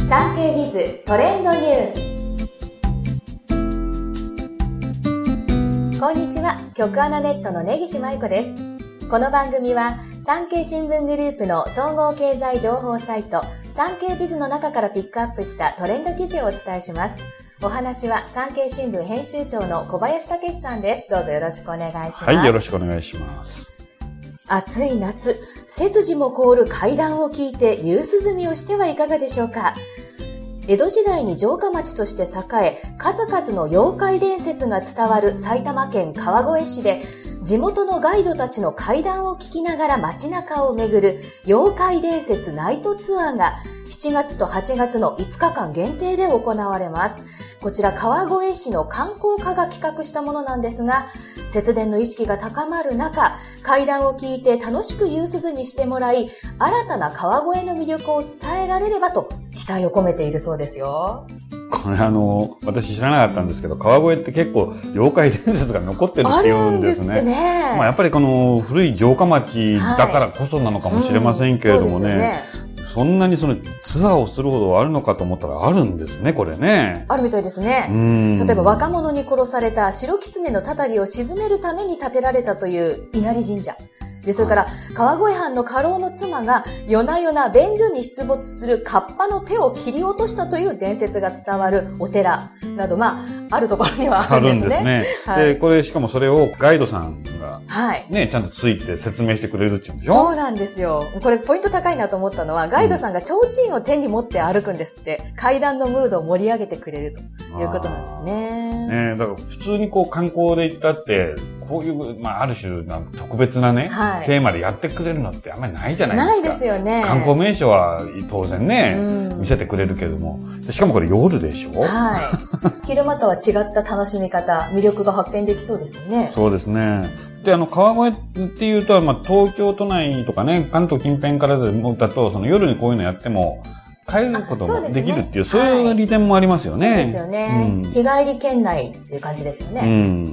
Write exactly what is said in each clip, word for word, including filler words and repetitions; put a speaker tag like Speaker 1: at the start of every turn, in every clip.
Speaker 1: 産経ビズトレンドニュース。こんにちは、局アナネットの根岸舞子です。この番組は産経新聞グループの総合経済情報サイト産経ビズの中からピックアップしたトレンド記事をお伝えします。お話は産経新聞編集長の小林武史さんです。どうぞよろしくお願いします。
Speaker 2: はい、よろしくお願いします。
Speaker 1: 暑い夏、背筋も凍る怪談を聞いて夕涼みをしてはいかがでしょうか。江戸時代に城下町として栄え、数々の妖怪伝説が伝わる埼玉県川越市で、地元のガイドたちの怪談を聞きながら街中を巡る妖怪伝説ナイトツアーがしちがつとはちがつのいつかかん限定で行われます。こちら川越市の観光課が企画したものなんですが、節電の意識が高まる中、怪談を聞いて楽しく夕涼みしてもらい、新たな川越の魅力を伝えられればと期待を込めているそうですよ。
Speaker 2: これあの、私知らなかったんですけど、川越って結構妖怪伝説が残ってるっていうんですね。
Speaker 1: あるんですってね。
Speaker 2: まあやっぱりこの古い城下町だからこそなのかもしれませんけれどもね。はい、うん、そうですよね。そんなにそのツアーをするほどあるのかと思ったらあるんですね、これね。
Speaker 1: あるみたいですね。例えば若者に殺された白狐のたたりを鎮めるために建てられたという稲荷神社。で、それから、川越藩の家老の妻が夜な夜な便所に出没するカッパの手を切り落としたという伝説が伝わるお寺など、まあ、あるところにはあるんですね。あるんですね。
Speaker 2: はい、で、これしかもそれをガイドさんが、
Speaker 1: はい。
Speaker 2: ね、ちゃんとついて説明してくれるっていうんでしょ？
Speaker 1: そうなんですよ。これポイント高いなと思ったのは、ガイドさんが提灯を手に持って歩くんですって、階段のムードを盛り上げてくれるということなんですね。
Speaker 2: ね、だから普通にこう観光で行ったって、こういう、まあ、ある種、特別なね、はい、テーマでやってくれるのってあんまりないじゃないですか。
Speaker 1: ないですよね。
Speaker 2: 観光名所は当然ね、見せてくれるけども。しかもこれ夜でしょ？
Speaker 1: はい。昼間とは違った楽しみ方、魅力が発見できそうですよね。
Speaker 2: そうですね。で、あの、川越っていうと、まあ、東京都内とかね、関東近辺からでもだと、その夜にこういうのやっても、帰ることもできるっていう、そういう利点もありますよね。
Speaker 1: そうですよね。うん、日帰り圏内っていう感じですよね。
Speaker 2: うん。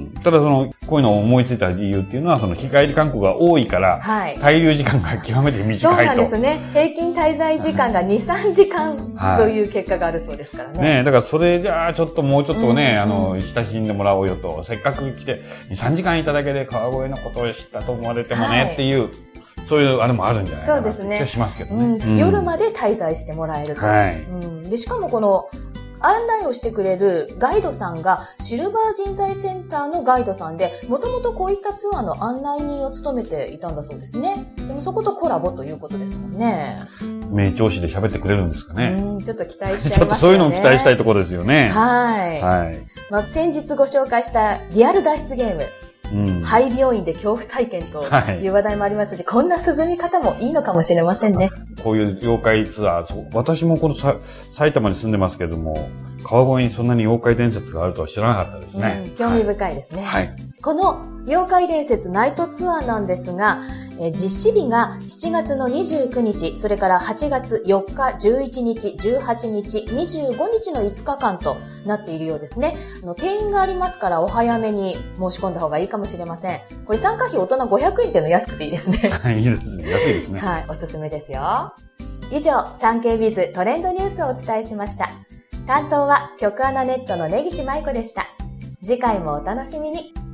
Speaker 2: ただその、こういうのを思いついた理由っていうのは、その日帰り観光が多いから、はい、滞留時間が極めて短いと。
Speaker 1: そうなんですね。平均滞在時間がに、さんじかんという結果があるそうですからね。はい、
Speaker 2: ねえ、だからそれじゃあちょっともうちょっとね、うんうん、あの、親しんでもらおうよと、せっかく来てに、さんじかんいただけで川越のことを知ったと思われてもね、はい、っていう、そういうあれもあるんじゃないかなって気がしますけどね。
Speaker 1: うんうん、夜まで滞在してもらえると。はい、うん、でしかもこの案内をしてくれるガイドさんがシルバー人材センターのガイドさんで、もともとこういったツアーの案内人を務めていたんだそうですね。でもそことコラボということですもんね。
Speaker 2: 名調子で喋ってくれるんですかね。
Speaker 1: うん、ちょっと期待しちゃいますよね。
Speaker 2: ちょっとそういうのを期待したいところですよね。
Speaker 1: はい。
Speaker 2: はい。
Speaker 1: まあ、先日ご紹介したリアル脱出ゲーム。うん、廃病院で恐怖体験という話題もありますし、はい、こんな涼み方もいいのかもしれませんね。
Speaker 2: こういう妖怪ツアー、そう、私もこのさ埼玉に住んでますけれども、川越にそんなに妖怪伝説があるとは知らなかったですね。
Speaker 1: うん、興味深いですね。
Speaker 2: はい。
Speaker 1: この妖怪伝説ナイトツアーなんですが、え実施日がしちがつのにじゅうくにち、それからはちがつよっか、じゅういちにち、じゅうはちにち、にじゅうごにちのいつかかんとなっているようですね。あの定員がありますからお早めに申し込んだ方がいいかもしれません。これ参加費大人ごひゃくえんっていうの安くていいですね。
Speaker 2: はい、いいですね。安いですね。
Speaker 1: はい、おすすめですよ。以上、産経ビズトレンドニュースをお伝えしました。担当は局アナネットの根岸舞子でした。次回もお楽しみに。